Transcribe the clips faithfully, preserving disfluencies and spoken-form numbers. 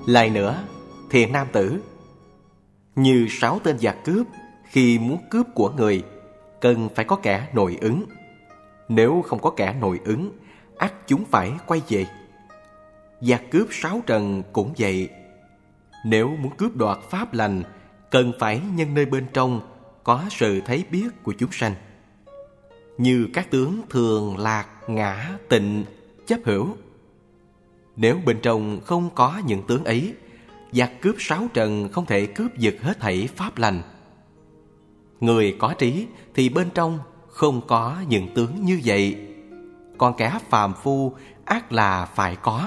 Lại nữa, thiện nam tử, như sáu tên giặc cướp, khi muốn cướp của người, cần phải có kẻ nội ứng. Nếu không có kẻ nội ứng, ắt chúng phải quay về. Giặc cướp sáu trần cũng vậy. Nếu muốn cướp đoạt pháp lành, cần phải nhân nơi bên trong có sự thấy biết của chúng sanh. Như các tướng thường, lạc, ngã, tịnh, chấp hữu. Nếu bên trong không có những tướng ấy, giặc cướp sáu trần không thể cướp giật hết thảy pháp lành. Người có trí thì bên trong không có những tướng như vậy, còn kẻ phàm phu ắt là phải có.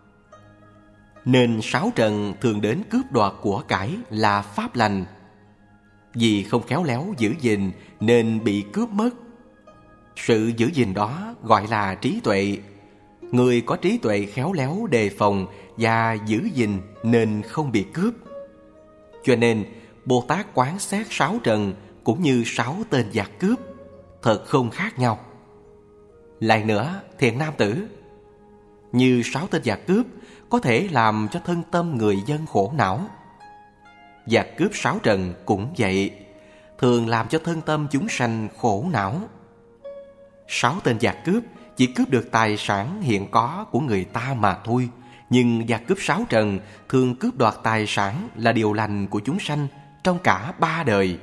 Nên sáu trần thường đến cướp đoạt của cải là pháp lành. Vì không khéo léo giữ gìn nên bị cướp mất. Sự giữ gìn đó gọi là trí tuệ. Người có trí tuệ khéo léo đề phòng và giữ gìn nên không bị cướp. Cho nên Bồ Tát quán xét sáu trần cũng như sáu tên giặc cướp, thật không khác nhau. Lại nữa, thiện nam tử, như sáu tên giặc cướp có thể làm cho thân tâm người dân khổ não. Giặc cướp sáu trần cũng vậy, thường làm cho thân tâm chúng sanh khổ não. Sáu tên giặc cướp chỉ cướp được tài sản hiện có của người ta mà thôi, nhưng giặc cướp sáu trần thường cướp đoạt tài sản là điều lành của chúng sanh trong cả ba đời.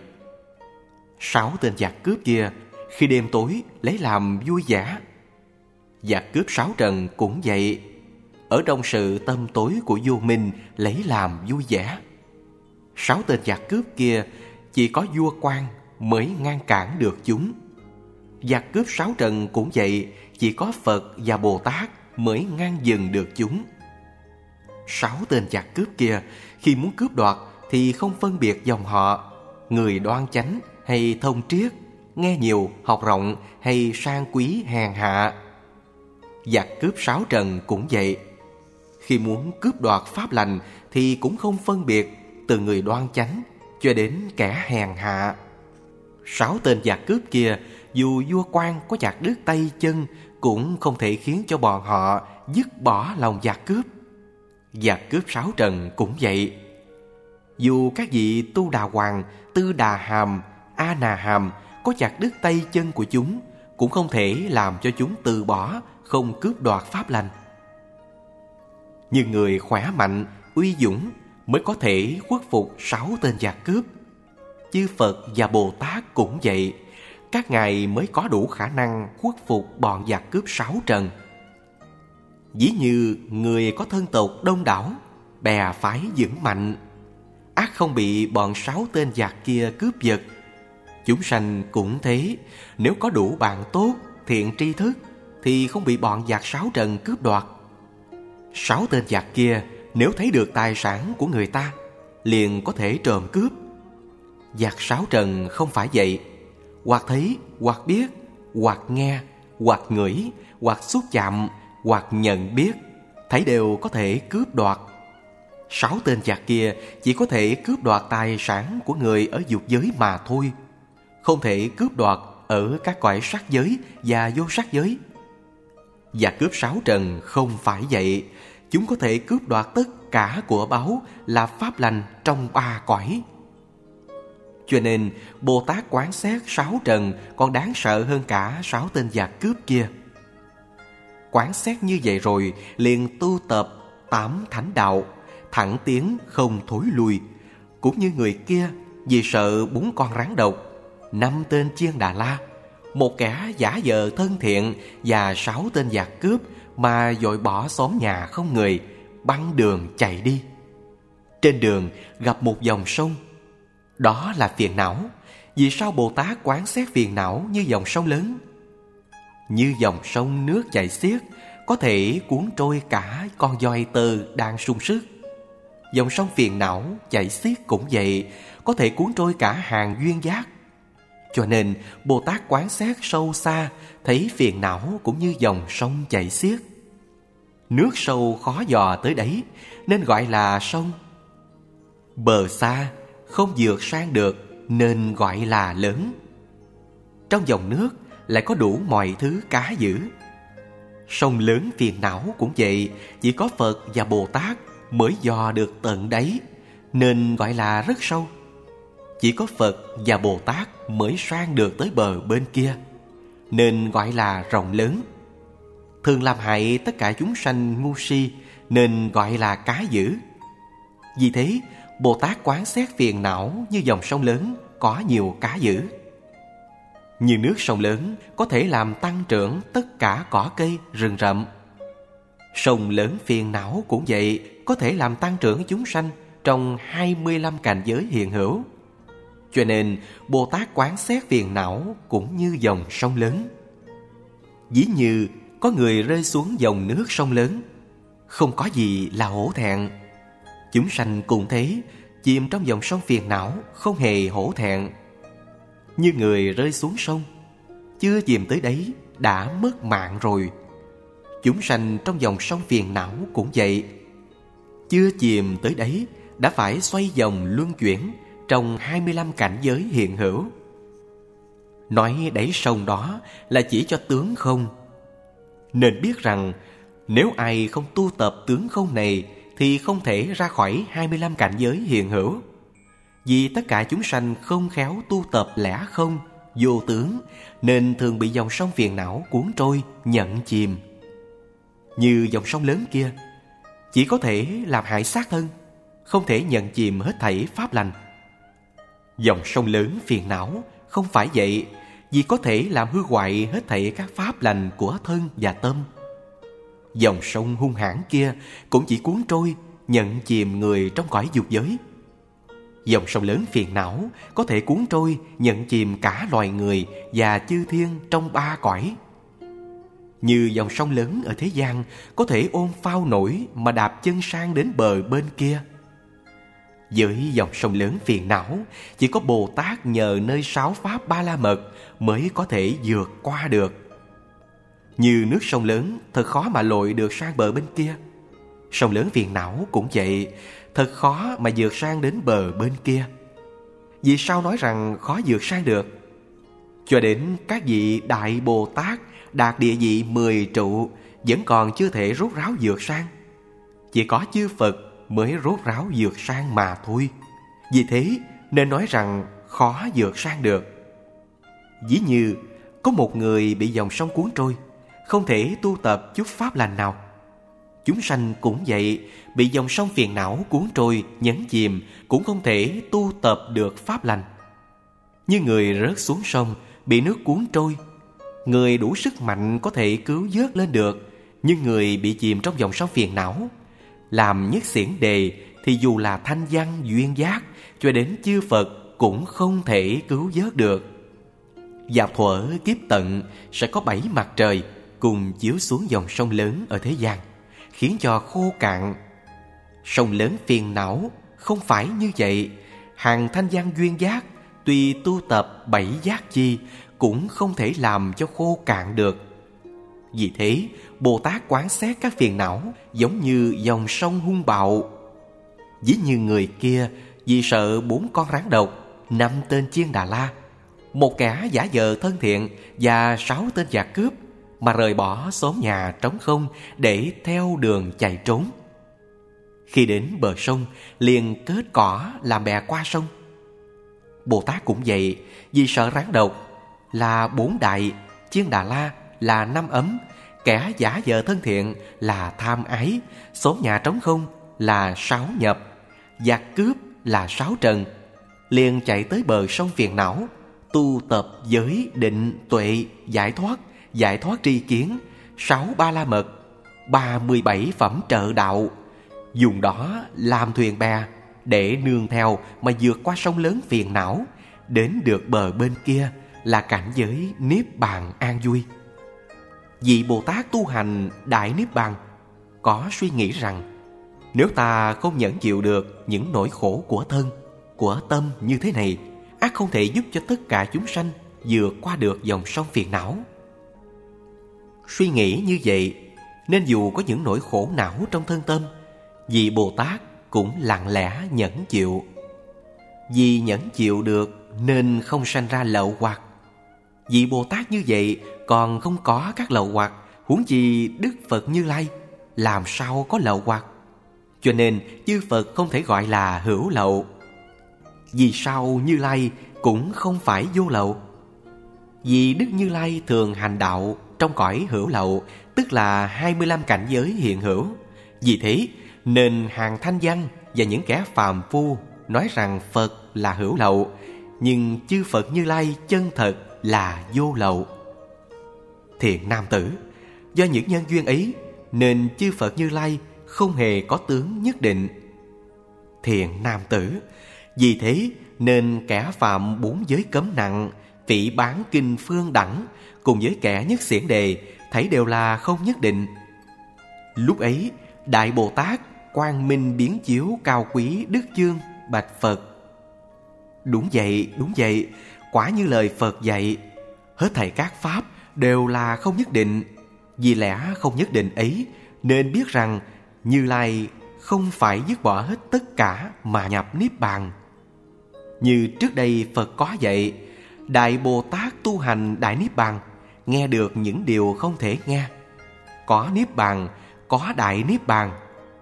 Sáu tên giặc cướp kia khi đêm tối lấy làm vui vẻ. Giặc cướp sáu trần cũng vậy, ở trong sự tâm tối của vô minh lấy làm vui vẻ. Sáu tên giặc cướp kia chỉ có vua quan mới ngăn cản được chúng. Giặc cướp sáu trần cũng vậy, chỉ có Phật và Bồ Tát mới ngăn dừng được chúng. Sáu tên giặc cướp kia khi muốn cướp đoạt thì không phân biệt dòng họ, người đoan chánh hay thông triết, nghe nhiều, học rộng hay sang quý hèn hạ. Giặc cướp sáu trần cũng vậy, khi muốn cướp đoạt pháp lành thì cũng không phân biệt từ người đoan chánh cho đến kẻ hèn hạ. Sáu tên giặc cướp kia dù vua quan có chặt đứt tay chân cũng không thể khiến cho bọn họ dứt bỏ lòng giặc cướp. Giặc cướp sáu trần cũng vậy, dù các vị Tu Đà Hoàng, Tư Đà Hàm, A Nà Hàm có chặt đứt tay chân của chúng cũng không thể làm cho chúng từ bỏ không cướp đoạt pháp lành. Nhưng người khỏe mạnh, uy dũng mới có thể khuất phục sáu tên giặc cướp. Chư Phật và Bồ Tát cũng vậy, các ngài mới có đủ khả năng khuất phục bọn giặc cướp sáu trần. Ví như người có thân tộc đông đảo, bè phái vững mạnh, ắt không bị bọn sáu tên giặc kia cướp giật. Chúng sanh cũng thế, nếu có đủ bạn tốt, thiện tri thức thì không bị bọn giặc sáu trần cướp đoạt. Sáu tên giặc kia nếu thấy được tài sản của người ta liền có thể trộm cướp. Giặc sáu trần không phải vậy, hoặc thấy, hoặc biết, hoặc nghe, hoặc ngửi, hoặc xúc chạm, hoặc nhận biết, thấy đều có thể cướp đoạt. Sáu tên giặc kia chỉ có thể cướp đoạt tài sản của người ở dục giới mà thôi, không thể cướp đoạt ở các cõi sắc giới và vô sắc giới. Giặc cướp sáu trần không phải vậy, chúng có thể cướp đoạt tất cả của báu là pháp lành trong ba cõi. Cho nên Bồ Tát quán xét sáu trần còn đáng sợ hơn cả sáu tên giặc cướp kia. Quán xét như vậy rồi liền tu tập tám thánh đạo, thẳng tiến không thối lui. Cũng như người kia vì sợ bốn con rắn độc, năm tên chiên Đà La, một kẻ giả vờ thân thiện và sáu tên giặc cướp mà dội bỏ xóm nhà không người, băng đường chạy đi. Trên đường gặp một dòng sông, đó là phiền não. Vì sao Bồ Tát quán xét phiền não như dòng sông lớn? Như dòng sông nước chảy xiết, có thể cuốn trôi cả con voi tơ đang sung sức. Dòng sông phiền não chảy xiết cũng vậy, có thể cuốn trôi cả hàng duyên giác. Cho nên Bồ Tát quán xét sâu xa, thấy phiền não cũng như dòng sông chảy xiết. Nước sâu khó dò tới đấy nên gọi là sông. Bờ xa không vượt sang được nên gọi là lớn. Trong dòng nước lại có đủ mọi thứ cá giữ. Sông lớn phiền não cũng vậy, chỉ có Phật và Bồ Tát mới dò được tận đáy, nên gọi là rất sâu. Chỉ có Phật và Bồ Tát mới sang được tới bờ bên kia, nên gọi là rộng lớn. Thường làm hại tất cả chúng sanh ngu si, nên gọi là cá dữ. Vì thế, Bồ Tát quán xét phiền não như dòng sông lớn có nhiều cá dữ. Như nước sông lớn có thể làm tăng trưởng tất cả cỏ cây, rừng rậm. Sông lớn phiền não cũng vậy, có thể làm tăng trưởng chúng sanh trong hai mươi lăm cảnh giới hiện hữu. Cho nên Bồ Tát quán xét phiền não cũng như dòng sông lớn. Ví như có người rơi xuống dòng nước sông lớn, không có gì là hổ thẹn. Chúng sanh cũng thế, chìm trong dòng sông phiền não không hề hổ thẹn. Như người rơi xuống sông, chưa chìm tới đấy đã mất mạng rồi. Chúng sanh trong dòng sông phiền não cũng vậy, chưa chìm tới đấy đã phải xoay vòng luân chuyển trong hai mươi lăm cảnh giới hiện hữu. Nói đáy sông đó là chỉ cho tướng không. Nên biết rằng nếu ai không tu tập tướng không này thì không thể ra khỏi hai mươi lăm cảnh giới hiện hữu. Vì tất cả chúng sanh không khéo tu tập lẽ không, vô tướng, nên thường bị dòng sông phiền não cuốn trôi, nhận chìm. Như dòng sông lớn kia, chỉ có thể làm hại xác thân, không thể nhận chìm hết thảy pháp lành. Dòng sông lớn phiền não không phải vậy, vì có thể làm hư hoại hết thảy các pháp lành của thân và tâm. Dòng sông hung hãn kia cũng chỉ cuốn trôi, nhận chìm người trong cõi dục giới. Dòng sông lớn phiền não có thể cuốn trôi, nhận chìm cả loài người và chư thiên trong ba cõi. Như dòng sông lớn ở thế gian có thể ôm phao nổi mà đạp chân sang đến bờ bên kia. Với dòng sông lớn phiền não, chỉ có Bồ Tát nhờ nơi sáu pháp ba la mật mới có thể vượt qua được. Như nước sông lớn thật khó mà lội được sang bờ bên kia. Sông lớn phiền não cũng vậy, thật khó mà vượt sang đến bờ bên kia. Vì sao nói rằng khó vượt sang được? Cho đến các vị Đại Bồ Tát đạt địa vị mười trụ vẫn còn chưa thể rốt ráo vượt sang. Chỉ có chư Phật mới rốt ráo vượt sang mà thôi. Vì thế nên nói rằng khó vượt sang được. Ví như có một người bị dòng sông cuốn trôi, không thể tu tập chút pháp lành nào. Chúng sanh cũng vậy, bị dòng sông phiền não cuốn trôi, nhấn chìm, cũng không thể tu tập được pháp lành. Như người rớt xuống sông, bị nước cuốn trôi, người đủ sức mạnh có thể cứu vớt lên được. Nhưng người bị chìm trong dòng sông phiền não, làm nhất xiển đề, thì dù là thanh văn duyên giác, cho đến chư Phật cũng không thể cứu vớt được. Vào thuở kiếp tận sẽ có bảy mặt trời cùng chiếu xuống dòng sông lớn ở thế gian, khiến cho khô cạn. Sông lớn phiền não không phải như vậy. Hàng thanh văn duyên giác tuy tu tập bảy giác chi cũng không thể làm cho khô cạn được. Vì thế Bồ Tát quán xét các phiền não giống như dòng sông hung bạo. Ví như người kia vì sợ bốn con rắn độc, năm tên chiên Đà La, một kẻ giả vờ thân thiện và sáu tên giặc cướp mà rời bỏ xóm nhà trống không để theo đường chạy trốn. Khi đến bờ sông liền kết cỏ làm bè qua sông. Bồ Tát cũng vậy, vì sợ rắn độc là bốn đại, chiên Đà La là năm ấm, kẻ giả vờ thân thiện là tham ái, xóm nhà trống không là sáu nhập, giặc cướp là sáu trần, liền chạy tới bờ sông phiền não, tu tập giới định tuệ giải thoát, giải thoát tri kiến, sáu ba la mật, ba mươi bảy phẩm trợ đạo, dùng đó làm thuyền bè để nương theo mà vượt qua sông lớn phiền não, đến được bờ bên kia là cảnh giới niết bàn an vui. Vị Bồ Tát tu hành đại niết bàn có suy nghĩ rằng nếu ta không nhẫn chịu được những nỗi khổ của thân, của tâm như thế này, ắt không thể giúp cho tất cả chúng sanh vượt qua được dòng sông phiền não. Suy nghĩ như vậy nên dù có những nỗi khổ não trong thân tâm, vị Bồ Tát cũng lặng lẽ nhẫn chịu. Vì nhẫn chịu được nên không sanh ra lậu hoặc. Vị Bồ Tát như vậy còn không có các lậu hoặc, huống chi Đức Phật Như Lai làm sao có lậu hoặc. cho nên chư Phật không thể gọi là hữu lậu. Vì sao Như Lai cũng không phải vô lậu? Vì Đức Như Lai thường hành đạo trong cõi hữu lậu, tức là hai mươi lăm cảnh giới hiện hữu. Vì thế nên hàng thanh văn và những kẻ phàm phu nói rằng Phật là hữu lậu, nhưng chư Phật Như Lai chân thật là vô lậu. Thiện nam tử, do những nhân duyên ấy nên chư Phật Như Lai không hề có tướng nhất định. Thiện nam tử, vì thế nên kẻ phạm bốn giới cấm nặng, phỉ báng kinh phương đẳng, cùng với kẻ nhất xiển đề, thấy đều là không nhất định. Lúc ấy Đại Bồ Tát Quang Minh biến chiếu cao quý Đức Dương bạch Phật: Đúng vậy, đúng vậy, quả như lời Phật dạy, hết thảy các pháp đều là không nhất định. Vì lẽ không nhất định ấy nên biết rằng Như Lai không phải dứt bỏ hết tất cả mà nhập Niết Bàn. Như trước đây Phật có dạy, Đại Bồ Tát tu hành Đại Niết Bàn, nghe được những điều không thể nghe. Có Niết Bàn, có Đại Niết Bàn.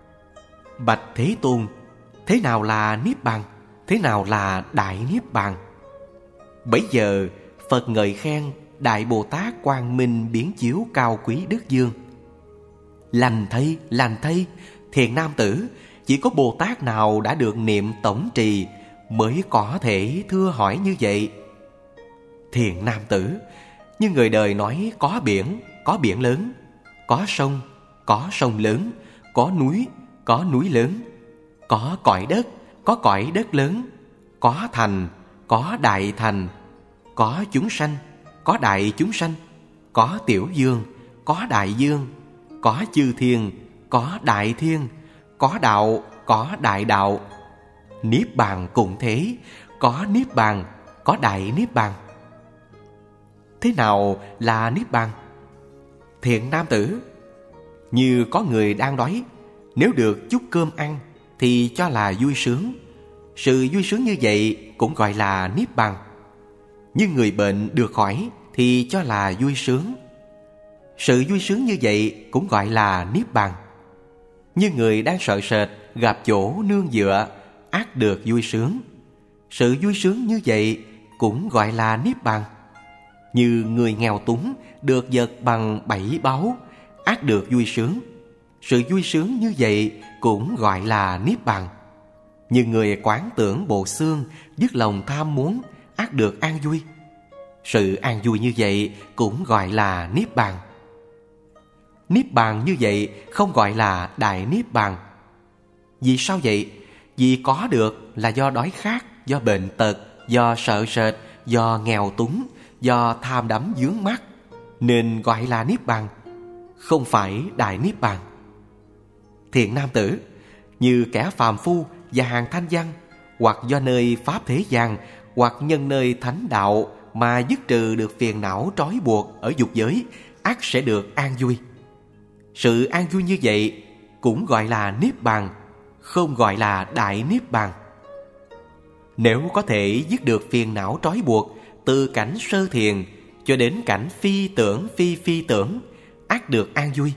Bạch Thế Tôn, thế nào là Niết Bàn? Thế nào là Đại Niết Bàn? Bấy giờ Phật ngợi khen Đại Bồ Tát Quang Minh biến chiếu cao quý Đức Dương: Lành thay, lành thay, thiện nam tử, chỉ có Bồ Tát nào đã được niệm tổng trì mới có thể thưa hỏi như vậy. Thiện nam tử, như người đời nói có biển, có biển lớn, có sông, có sông lớn, có núi, có núi lớn, có cõi đất, có cõi đất lớn, có thành, có đại thành, có chúng sanh, có đại chúng sanh, có tiểu dương, có đại dương, có chư thiên, có đại thiên, có đạo, có đại đạo. Niết bàn cũng thế, có Niết bàn, có Đại Niết Bàn. Thế nào là Niết Bàn? Thiện nam tử, như có người đang đói, nếu được chút cơm ăn thì cho là vui sướng. Sự vui sướng như vậy cũng gọi là Niết Bàn. Như người bệnh được khỏi thì cho là vui sướng. Sự vui sướng như vậy cũng gọi là Niết Bàn. Như người đang sợ sệt gặp chỗ nương dựa, ắt được vui sướng. Sự vui sướng như vậy cũng gọi là Niết Bàn. Như người nghèo túng được vật bằng bảy báu, ắt được vui sướng. Sự vui sướng như vậy cũng gọi là Niết Bàn. Như người quán tưởng bộ xương, dứt lòng tham muốn, ắt được an vui. Sự an vui như vậy cũng gọi là Niết Bàn. Niết Bàn như vậy không gọi là Đại Niết Bàn. Vì sao vậy? Vì có được là do đói khát, do bệnh tật, do sợ sệt, do nghèo túng, do tham đắm vướng mắc, nên gọi là Niết Bàn, không phải Đại Niết Bàn. Thiện nam tử, như kẻ phàm phu và hàng thanh văn, hoặc do nơi pháp thế gian, hoặc nhân nơi thánh đạo mà dứt trừ được phiền não trói buộc ở dục giới, ắt sẽ được an vui. Sự an vui như vậy cũng gọi là Niết Bàn, không gọi là Đại Niết Bàn. Nếu có thể dứt được phiền não trói buộc từ cảnh sơ thiền cho đến cảnh phi tưởng phi phi tưởng, ắt được an vui.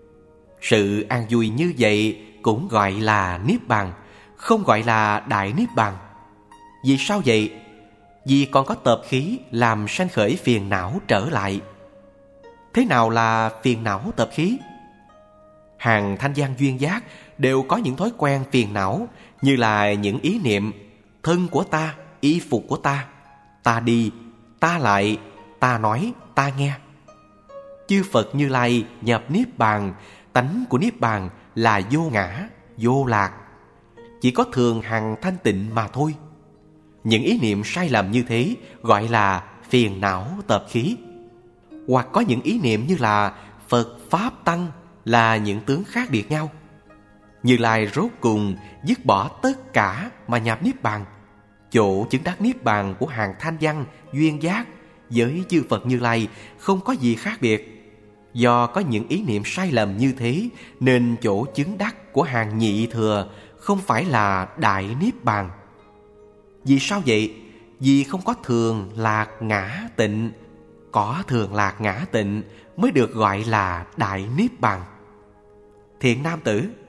Sự an vui như vậy cũng gọi là Niết Bàn, không gọi là Đại Niết Bàn. Vì sao vậy? Vì còn có tập khí làm sanh khởi phiền não trở lại. Thế nào là phiền não tập khí? Hàng thanh văn duyên giác đều có những thói quen phiền não, như là những ý niệm thân của ta, y phục của ta, ta đi, ta lại, ta nói, ta nghe. Chư Phật Như Lai nhập Niết Bàn, tánh của Niết Bàn là vô ngã, vô lạc, chỉ có thường hằng thanh tịnh mà thôi. Những ý niệm sai lầm như thế gọi là phiền não tập khí. Hoặc có những ý niệm như là Phật, Pháp, Tăng là những tướng khác biệt nhau. Như Lai rốt cùng dứt bỏ tất cả mà nhập Niết Bàn. Chỗ chứng đắc Niết Bàn của hàng thanh văn duyên giác với chư Phật Như Lai không có gì khác biệt. Do có những ý niệm sai lầm như thế nên chỗ chứng đắc của hàng nhị thừa không phải là Đại Niết Bàn. Vì sao vậy? Vì không có thường lạc ngã tịnh. Có thường lạc ngã tịnh mới được gọi là Đại Niết Bàn. Thiện nam tử,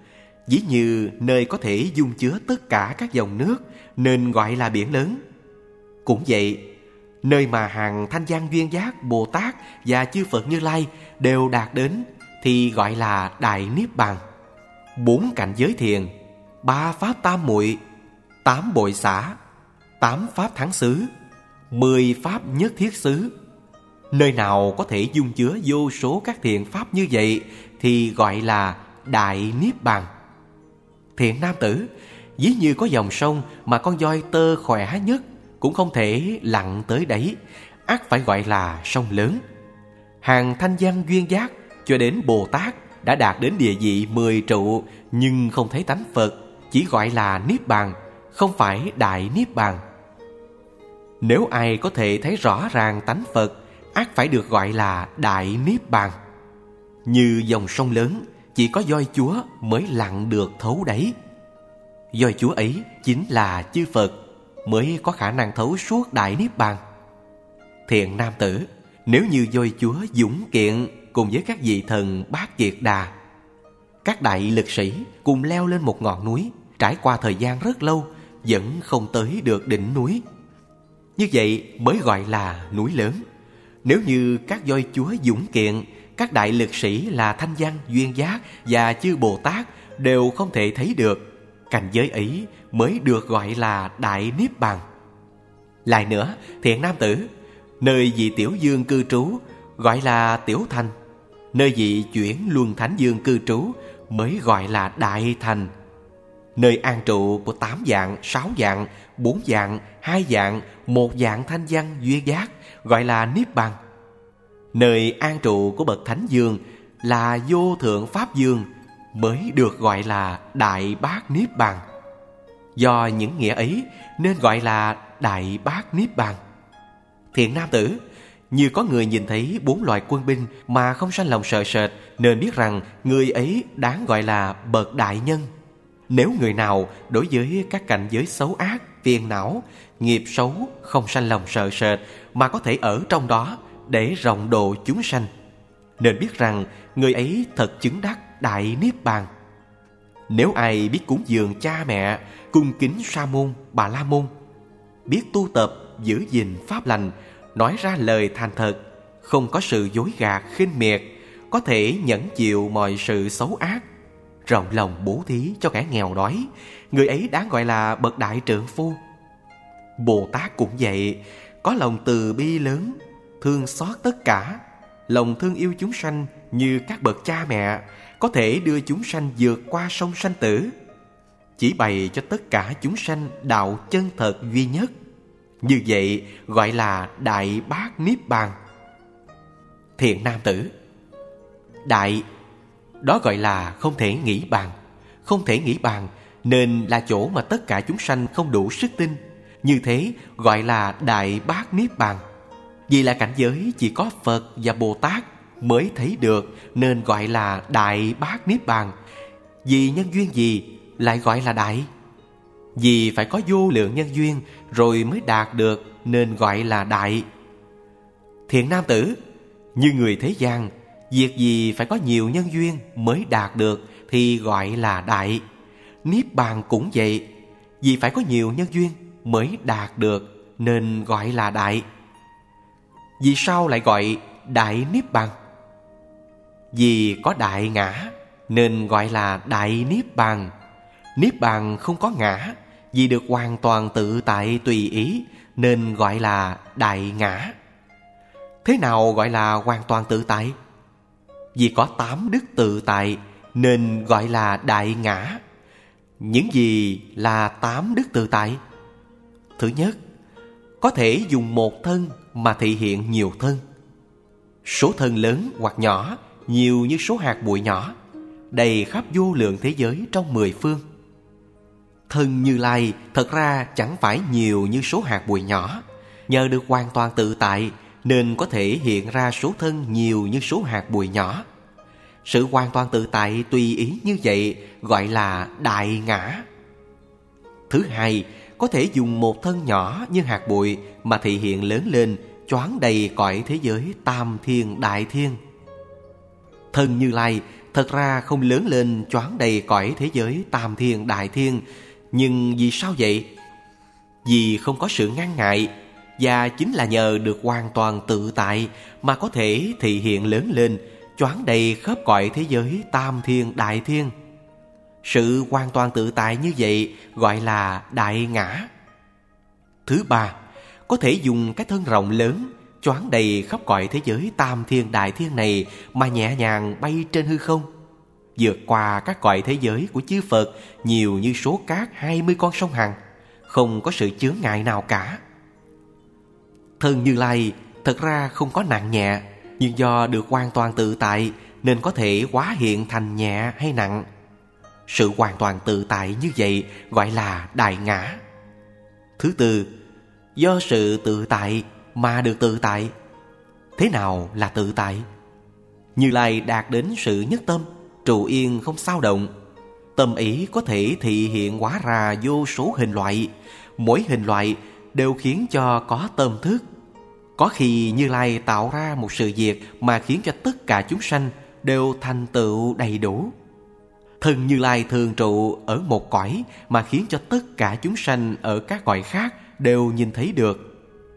Ví như nơi có thể dung chứa tất cả các dòng nước nên gọi là biển lớn. Cũng vậy, nơi mà hàng Thanh Văn Duyên Giác, Bồ Tát và chư Phật Như Lai đều đạt đến thì gọi là Đại Niết Bàn. Bốn cảnh giới thiền, ba pháp tam muội, tám bội xả, tám pháp thắng xứ, mười pháp nhất thiết xứ. Nơi nào có thể dung chứa vô số các thiện pháp như vậy thì gọi là Đại Niết Bàn. Thiện nam tử, ví như có dòng sông mà con voi tơ khỏe nhất cũng không thể lặn tới đấy, ắt phải gọi là sông lớn. Hàng Thanh Văn Duyên Giác cho đến Bồ Tát đã đạt đến địa vị mười trụ nhưng không thấy tánh Phật, chỉ gọi là Niết Bàn, không phải Đại Niết Bàn. Nếu ai có thể thấy rõ ràng tánh Phật, ắt phải được gọi là Đại Niết Bàn. Như dòng sông lớn, chỉ có voi chúa mới lặn được thấu đáy. Voi chúa ấy chính là chư Phật, mới có khả năng thấu suốt Đại Niết Bàn. Thiện nam tử, nếu như voi chúa dũng kiện cùng với các vị thần Bát Kiệt Đà, các đại lực sĩ cùng leo lên một ngọn núi, trải qua thời gian rất lâu vẫn không tới được đỉnh núi, như vậy mới gọi là núi lớn. Nếu như các voi chúa dũng kiện, các đại lực sĩ là Thanh Văn Duyên Giác và chư Bồ Tát đều không thể thấy được, cảnh giới ấy mới được gọi là Đại Niết Bàn. Lại nữa, thiện nam tử, nơi vị Tiểu Dương cư trú gọi là Tiểu Thành, nơi vị chuyển Luân Thánh Dương cư trú mới gọi là Đại Thành. Nơi an trụ của tám dạng, sáu dạng, bốn dạng, hai dạng, một dạng Thanh Văn Duyên Giác gọi là Niết Bàn. Nơi an trụ của bậc Thánh Dương là Vô Thượng Pháp Dương mới được gọi là Đại Bát Niết Bàn. Do những nghĩa ấy nên gọi là Đại Bát Niết Bàn. Thiện nam tử, như có người nhìn thấy bốn loại quân binh mà không sanh lòng sợ sệt, nên biết rằng người ấy đáng gọi là bậc đại nhân. Nếu người nào đối với các cảnh giới xấu ác, phiền não, nghiệp xấu không sanh lòng sợ sệt mà có thể ở trong đó để rộng độ chúng sanh, nên biết rằng người ấy thật chứng đắc Đại Niết Bàn. Nếu ai biết cúng dường cha mẹ, cung kính Sa môn, Bà La môn, biết tu tập, giữ gìn pháp lành, nói ra lời thành thật, không có sự dối gạt khinh miệt, có thể nhẫn chịu mọi sự xấu ác, rộng lòng bố thí cho kẻ nghèo đói, người ấy đáng gọi là bậc đại trượng phu. Bồ Tát cũng vậy, có lòng từ bi lớn, thương xót tất cả, lòng thương yêu chúng sanh như các bậc cha mẹ, có thể đưa chúng sanh vượt qua sông sanh tử, chỉ bày cho tất cả chúng sanh đạo chân thật duy nhất. Như vậy gọi là Đại Bát Niết Bàn. Thiện nam tử, đại đó gọi là không thể nghĩ bàn. Không thể nghĩ bàn nên là chỗ mà tất cả chúng sanh không đủ sức tin, như thế gọi là Đại Bát Niết Bàn. Vì là cảnh giới chỉ có Phật và Bồ Tát mới thấy được nên gọi là Đại Bát Niết Bàn. Vì nhân duyên gì lại gọi là đại? Vì phải có vô lượng nhân duyên rồi mới đạt được nên gọi là đại. Thiện nam tử, như người thế gian, việc gì phải có nhiều nhân duyên mới đạt được thì gọi là đại. Niết bàn cũng vậy, vì phải có nhiều nhân duyên mới đạt được nên gọi là đại. Vì sao lại gọi Đại Niết Bàn? Vì có đại ngã nên gọi là Đại Niết Bàn. Niết bàn không có ngã, vì được hoàn toàn tự tại tùy ý nên gọi là đại ngã. Thế nào gọi là hoàn toàn tự tại? Vì có tám đức tự tại nên gọi là đại ngã. Những gì là tám đức tự tại? Thứ nhất, có thể dùng một thân mà thị hiện nhiều thân. Số thân lớn hoặc nhỏ, nhiều như số hạt bụi nhỏ, đầy khắp vô lượng thế giới trong mười phương. Thân Như Lai thật ra chẳng phải nhiều như số hạt bụi nhỏ, nhờ được hoàn toàn tự tại nên có thể hiện ra số thân nhiều như số hạt bụi nhỏ. Sự hoàn toàn tự tại tùy ý như vậy gọi là đại ngã. Thứ hai, có thể dùng một thân nhỏ như hạt bụi mà thị hiện lớn lên, choáng đầy cõi thế giới tam thiên đại thiên. Thân Như Lai thật ra không lớn lên choáng đầy cõi thế giới tam thiên đại thiên. Nhưng vì sao vậy? Vì không có sự ngăn ngại, và chính là nhờ được hoàn toàn tự tại mà có thể thị hiện lớn lên choáng đầy khắp cõi thế giới tam thiên đại thiên. Sự hoàn toàn tự tại như vậy gọi là đại ngã. Thứ ba, có thể dùng cái thân rộng lớn choáng đầy khắp cõi thế giới tam thiên đại thiên này mà nhẹ nhàng bay trên hư không, vượt qua các cõi thế giới của chư Phật nhiều như số cát hai mươi con sông Hằng, không có sự chướng ngại nào cả. Thân Như Lai thật ra không có nặng nhẹ, nhưng do được hoàn toàn tự tại nên có thể hóa hiện thành nhẹ hay nặng. Sự hoàn toàn tự tại như vậy gọi là đại ngã. Thứ tư, do sự tự tại mà được tự tại. Thế nào là tự tại? Như Lai đạt đến sự nhất tâm, trụ yên không xao động. Tâm ý có thể thị hiện hóa ra vô số hình loại. Mỗi hình loại đều khiến cho có tâm thức. Có khi Như Lai tạo ra một sự việc mà khiến cho tất cả chúng sanh đều thành tựu đầy đủ. Thân Như Lai thường trụ ở một cõi mà khiến cho tất cả chúng sanh ở các cõi khác đều nhìn thấy được.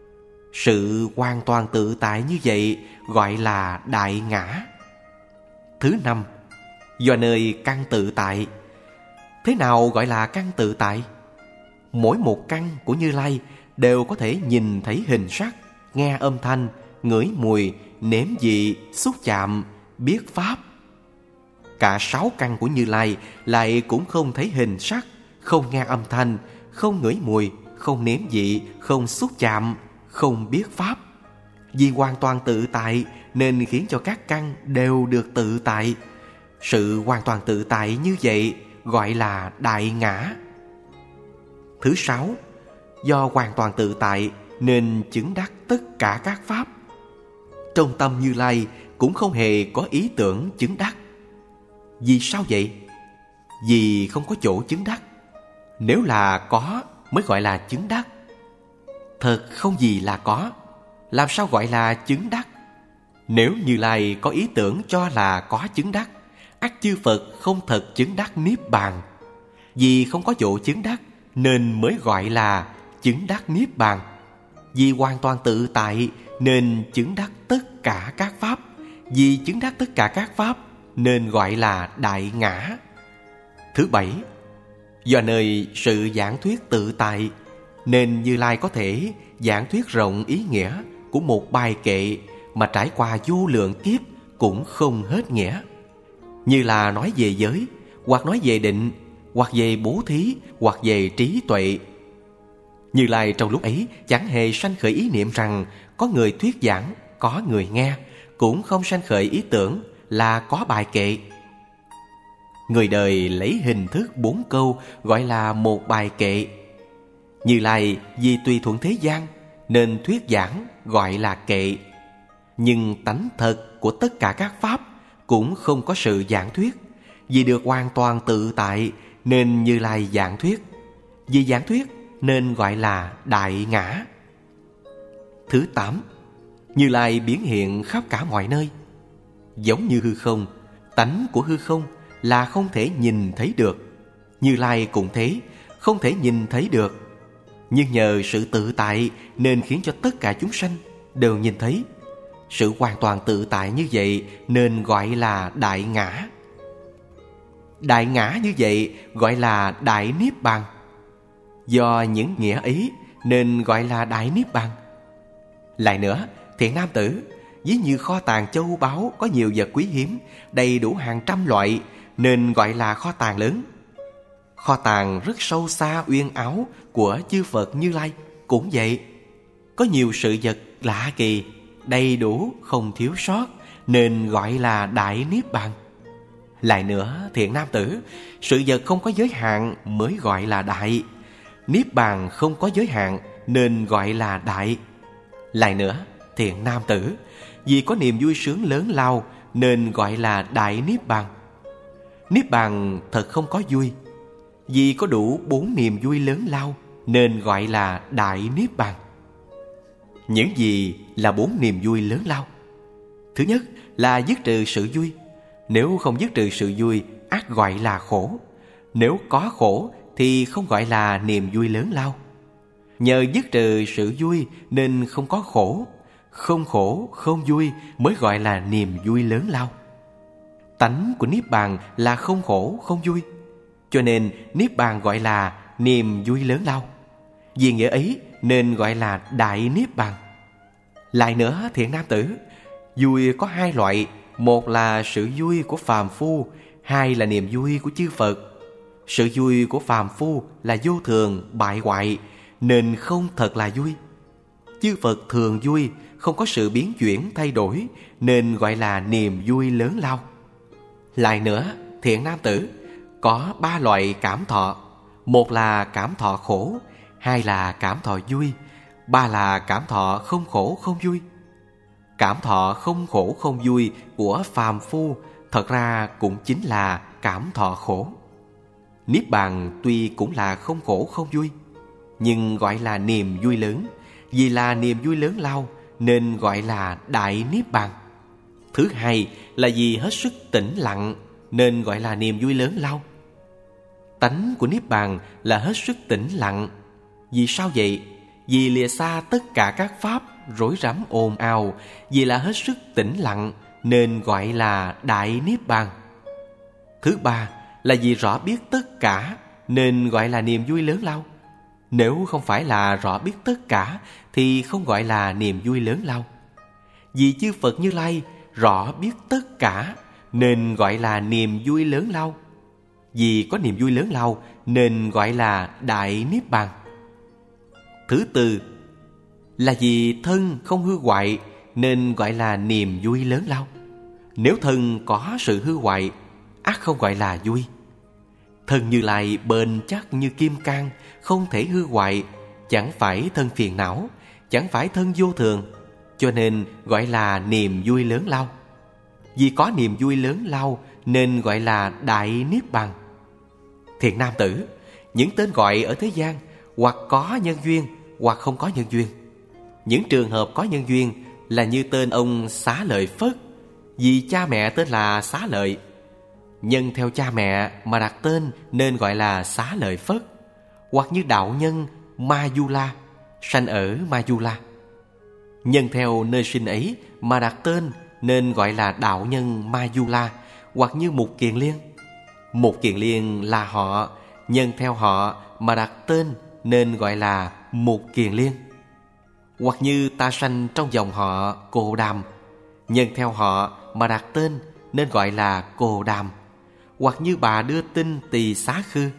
Sự hoàn toàn tự tại như vậy gọi là đại ngã. Thứ năm, do nơi căn tự tại. Thế nào gọi là căn tự tại? Mỗi một căn của Như Lai đều có thể nhìn thấy hình sắc, nghe âm thanh, ngửi mùi, nếm vị, xúc chạm, biết pháp. Cả sáu căn của Như Lai lại cũng không thấy hình sắc, không nghe âm thanh, không ngửi mùi, không nếm vị, không xúc chạm, không biết pháp. Vì hoàn toàn tự tại nên khiến cho các căn đều được tự tại. Sự hoàn toàn tự tại như vậy gọi là đại ngã. Thứ sáu, do hoàn toàn tự tại nên chứng đắc tất cả các pháp. Trong tâm Như Lai cũng không hề có ý tưởng chứng đắc. Vì sao vậy? Vì không có chỗ chứng đắc. Nếu là có mới gọi là chứng đắc. Thật không gì là có, làm sao gọi là chứng đắc? Nếu Như Lai có ý tưởng cho là có chứng đắc, ắt chư Phật không thật chứng đắc Niết Bàn. Vì không có chỗ chứng đắc nên mới gọi là chứng đắc Niết Bàn. Vì hoàn toàn tự tại nên chứng đắc tất cả các pháp. Vì chứng đắc tất cả các pháp nên gọi là đại ngã. Thứ bảy, do nơi sự giảng thuyết tự tại nên Như Lai có thể giảng thuyết rộng ý nghĩa của một bài kệ mà trải qua vô lượng kiếp cũng không hết nghĩa. Như là nói về giới, hoặc nói về định, hoặc về bố thí, hoặc về trí tuệ. Như Lai trong lúc ấy chẳng hề sanh khởi ý niệm rằng có người thuyết giảng, có người nghe, cũng không sanh khởi ý tưởng là có bài kệ. Người đời lấy hình thức bốn câu gọi là một bài kệ. Như Lai vì tùy thuận thế gian nên thuyết giảng gọi là kệ. Nhưng tánh thật của tất cả các pháp cũng không có sự giảng thuyết. Vì được hoàn toàn tự tại nên Như Lai giảng thuyết. Vì giảng thuyết nên gọi là đại ngã. Thứ tám, Như Lai biến hiện khắp cả mọi nơi. Giống như hư không, tánh của hư không là không thể nhìn thấy được. Như Lai cũng thế, không thể nhìn thấy được. Nhưng nhờ sự tự tại nên khiến cho tất cả chúng sanh đều nhìn thấy. Sự hoàn toàn tự tại như vậy nên gọi là đại ngã. Đại ngã như vậy gọi là đại niết bàn. Do những nghĩa ấy nên gọi là đại niết bàn. Lại nữa, thiện nam tử, ví như kho tàng châu báu có nhiều vật quý hiếm, đầy đủ hàng trăm loại nên gọi là kho tàng lớn. Kho tàng rất sâu xa uyên áo của chư Phật Như Lai cũng vậy. Có nhiều sự vật lạ kỳ, đầy đủ không thiếu sót nên gọi là đại niết bàn. Lại nữa, thiện nam tử, sự vật không có giới hạn mới gọi là đại. Niết bàn không có giới hạn nên gọi là đại. Lại nữa, thiện nam tử, vì có niềm vui sướng lớn lao nên gọi là đại niết bàn. Niết bàn thật không có vui. Vì có đủ bốn niềm vui lớn lao nên gọi là đại niết bàn. Những gì là bốn niềm vui lớn lao? Thứ nhất là dứt trừ sự vui. Nếu không dứt trừ sự vui, ắt gọi là khổ. Nếu có khổ thì không gọi là niềm vui lớn lao. Nhờ dứt trừ sự vui nên không có khổ. Không khổ, không vui mới gọi là niềm vui lớn lao. Tánh của Niết Bàn là không khổ, không vui, cho nên Niết Bàn gọi là niềm vui lớn lao. Vì nghĩa ấy nên gọi là Đại Niết Bàn. Lại nữa thiện nam tử, vui có hai loại. Một là sự vui của phàm phu, hai là niềm vui của chư Phật. Sự vui của phàm phu là vô thường, bại hoại, nên không thật là vui. Chư Phật thường vui, không có sự biến chuyển thay đổi, nên gọi là niềm vui lớn lao. Lại nữa, thiện nam tử, có ba loại cảm thọ. Một là cảm thọ khổ, hai là cảm thọ vui, ba là cảm thọ không khổ không vui. Cảm thọ không khổ không vui của phàm phu thật ra cũng chính là cảm thọ khổ. Niết Bàn tuy cũng là không khổ không vui, nhưng gọi là niềm vui lớn. Vì là niềm vui lớn lao nên gọi là Đại Niết Bàn. Thứ hai là vì hết sức tĩnh lặng nên gọi là niềm vui lớn lao. Tánh của Niết Bàn là hết sức tĩnh lặng. Vì sao vậy? Vì lìa xa tất cả các pháp rối rắm ồn ào. Vì là hết sức tĩnh lặng nên gọi là Đại Niết Bàn. Thứ ba là vì rõ biết tất cả nên gọi là niềm vui lớn lao. Nếu không phải là rõ biết tất cả thì không gọi là niềm vui lớn lao. Vì chư Phật Như Lai rõ biết tất cả nên gọi là niềm vui lớn lao. Vì có niềm vui lớn lao nên gọi là Đại Niết Bàn. Thứ tư là vì thân không hư hoại nên gọi là niềm vui lớn lao. Nếu thân có sự hư hoại, ắt không gọi là vui. Thân Như Lai bền chắc như kim cang, không thể hư hoại, chẳng phải thân phiền não, chẳng phải thân vô thường, cho nên gọi là niềm vui lớn lao. Vì có niềm vui lớn lao nên gọi là Đại Niết Bàn. Thiện nam tử, những tên gọi ở thế gian hoặc có nhân duyên hoặc không có nhân duyên. Những trường hợp có nhân duyên là như tên ông Xá Lợi Phất, vì cha mẹ tên là Xá Lợi. Nhân theo cha mẹ mà đặt tên nên gọi là Xá Lợi Phất. Hoặc như đạo nhân Ma-du-la, sanh ở Ma-du-la. Nhân theo nơi sinh ấy mà đặt tên nên gọi là đạo nhân Ma-du-la. Hoặc như Mục Kiền Liên. Mục Kiền Liên là họ, nhân theo họ mà đặt tên nên gọi là Mục Kiền Liên. Hoặc như ta sanh trong dòng họ Cồ Đàm, nhân theo họ mà đặt tên nên gọi là Cồ Đàm. Hoặc như bà đưa tin Tỳ Xá Khư.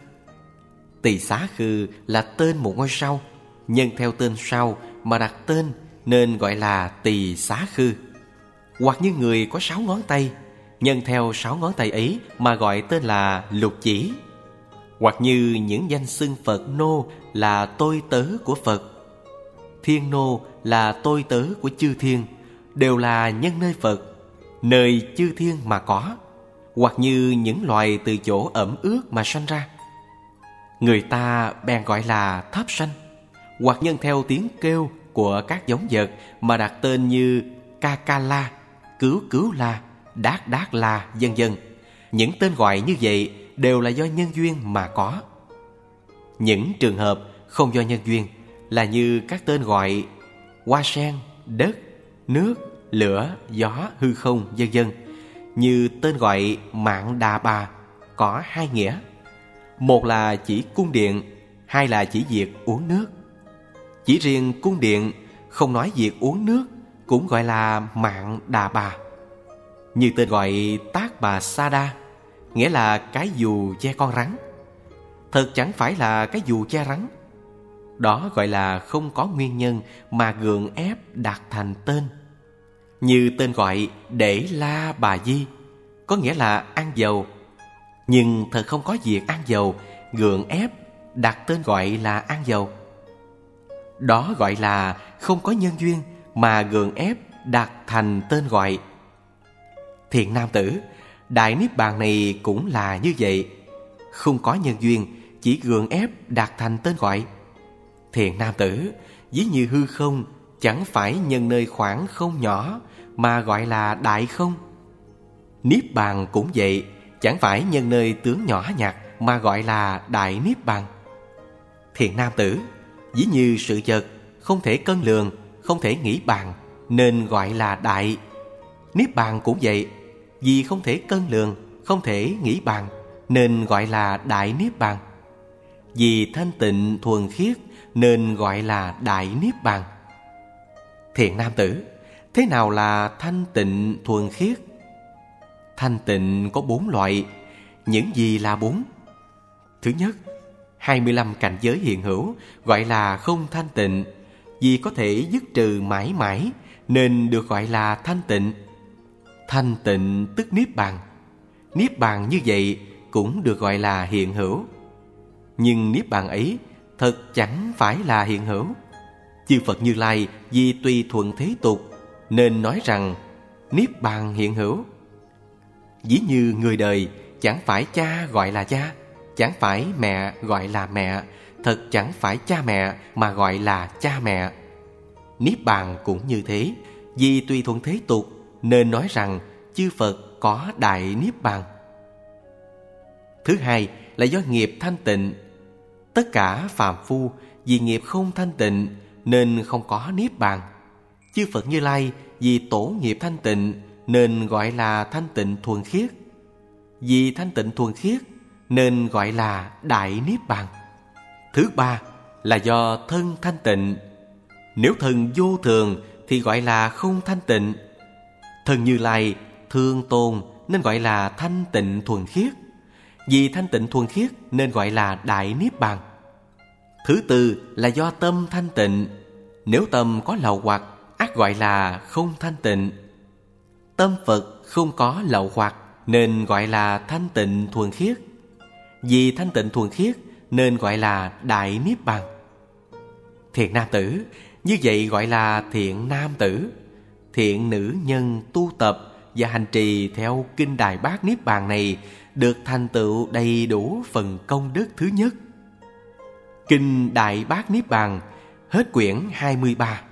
Tỳ Xá Khư là tên một ngôi sao, nhân theo tên sao mà đặt tên nên gọi là Tỳ Xá Khư. Hoặc như người có sáu ngón tay, nhân theo sáu ngón tay ấy mà gọi tên là Lục Chỉ. Hoặc như những danh xưng Phật nô là tôi tớ của Phật, thiên nô là tôi tớ của chư thiên, đều là nhân nơi Phật, nơi chư thiên mà có. Hoặc như những loài từ chỗ ẩm ướt mà sanh ra, người ta bèn gọi là thấp sanh. Hoặc nhân theo tiếng kêu của các giống vật mà đặt tên như Ca Ca La, Cứu Cứu La, Đát Đát La, vân vân. Những tên gọi như vậy đều là do nhân duyên mà có. Những trường hợp không do nhân duyên là như các tên gọi hoa sen, đất, nước, lửa, gió, hư không, vân vân. Như tên gọi Mạn Đà Bà có hai nghĩa. Một là chỉ cung điện, hai là chỉ việc uống nước. Chỉ riêng cung điện, không nói việc uống nước, cũng gọi là Mạn Đà Bà. Như tên gọi Tác Bà Sa Đa, nghĩa là cái dù che con rắn. Thật chẳng phải là cái dù che rắn. Đó gọi là không có nguyên nhân mà gượng ép đặt thành tên. Như tên gọi Để La Bà Di, có nghĩa là ăn dầu, nhưng thật không có việc ăn dầu, gượng ép đặt tên gọi là ăn dầu. Đó gọi là không có nhân duyên mà gượng ép đặt thành tên gọi. Thiện nam tử, Đại Niết Bàn này cũng là như vậy. Không có nhân duyên, chỉ gượng ép đặt thành tên gọi. Thiện nam tử, ví như hư không, chẳng phải nhân nơi khoảng không nhỏ mà gọi là đại không. Niết bàn cũng vậy, chẳng phải nhân nơi tướng nhỏ nhặt mà gọi là đại niết bàn. Thiện nam tử, ví như sự vật không thể cân lường, không thể nghĩ bàn, nên gọi là đại. Niết bàn cũng vậy, vì không thể cân lường, không thể nghĩ bàn, nên gọi là đại niết bàn. Vì thanh tịnh thuần khiết nên gọi là đại niết bàn. Thiện nam tử, thế nào là thanh tịnh thuần khiết? Thanh tịnh có bốn loại. Những gì là bốn? Thứ nhất, hai mươi lăm cảnh giới hiện hữu gọi là không thanh tịnh, vì có thể dứt trừ mãi mãi nên được gọi là thanh tịnh. Thanh tịnh tức niết bàn. Niết bàn như vậy cũng được gọi là hiện hữu. Nhưng niết bàn ấy thật chẳng phải là hiện hữu. Chư Phật Như Lai vì tùy thuận thế tục nên nói rằng niết bàn hiện hữu. Ví như người đời chẳng phải cha gọi là cha, chẳng phải mẹ gọi là mẹ, thật chẳng phải cha mẹ mà gọi là cha mẹ. Niết bàn cũng như thế, vì tùy thuận thế tục nên nói rằng chư Phật có đại niết bàn. Thứ hai là do nghiệp thanh tịnh. Tất cả phàm phu vì nghiệp không thanh tịnh nên không có niết bàn. Chư Phật Như Lai vì tổ nghiệp thanh tịnh nên gọi là thanh tịnh thuần khiết. Vì thanh tịnh thuần khiết nên gọi là đại niết bàn. Thứ ba là do thân thanh tịnh. Nếu thân vô thường thì gọi là không thanh tịnh. Thân Như Lai thương tôn nên gọi là thanh tịnh thuần khiết. Vì thanh tịnh thuần khiết nên gọi là đại niết bàn. Thứ tư là do tâm thanh tịnh. Nếu tâm có lậu hoặc, ắt gọi là không thanh tịnh. Tâm Phật không có lậu hoặc nên gọi là thanh tịnh thuần khiết. Vì thanh tịnh thuần khiết nên gọi là đại niết bàn. Thiện nam tử, như vậy gọi là thiện nam tử. Thiện nữ nhân tu tập và hành trì theo kinh Đại Bát Niết Bàn này được thành tựu đầy đủ phần công đức thứ nhất. Kinh Đại Bát Niết Bàn, hết quyển hai mươi ba.